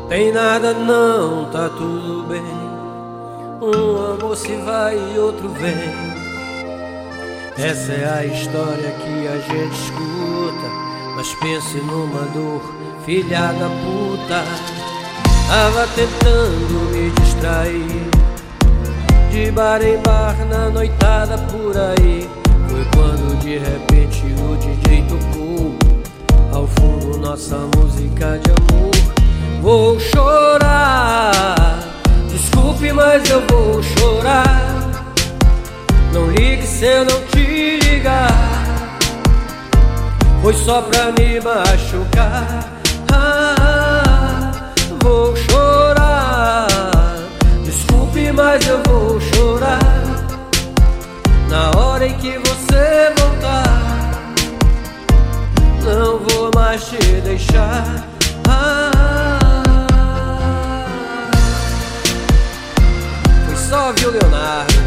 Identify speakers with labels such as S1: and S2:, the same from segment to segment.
S1: Tem nada não, tá tudo bem. Um amor se vai e outro vem. Essa é a história que a gente escuta. Mas pense numa dor, filha da puta. Tava tentando me distrair, de bar em bar, na noitada por aí. Foi quando de repente o DJ tocou ao fundo nossa música de amor. Vou chorar, desculpe, mas eu vou chorar. Não ligue se eu não te ligar, foi só pra me machucar. Vou chorar, desculpe, mas eu vou chorar. Na hora em que você voltar, não vou mais te deixar. Foi só, viu, Leonardo?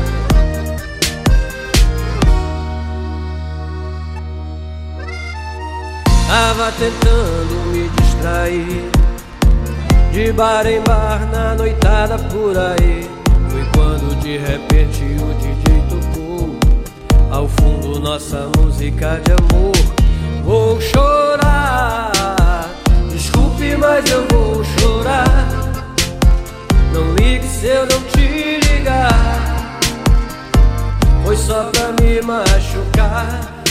S1: Tava tentando me distrair, de bar em bar, na noitada por aí. Foi quando de repente o DJ tocou ao fundo nossa música de amor. Vou chorar, desculpe, mas eu vou chorar. Não ligue se eu não te ligar, foi só pra me machucar.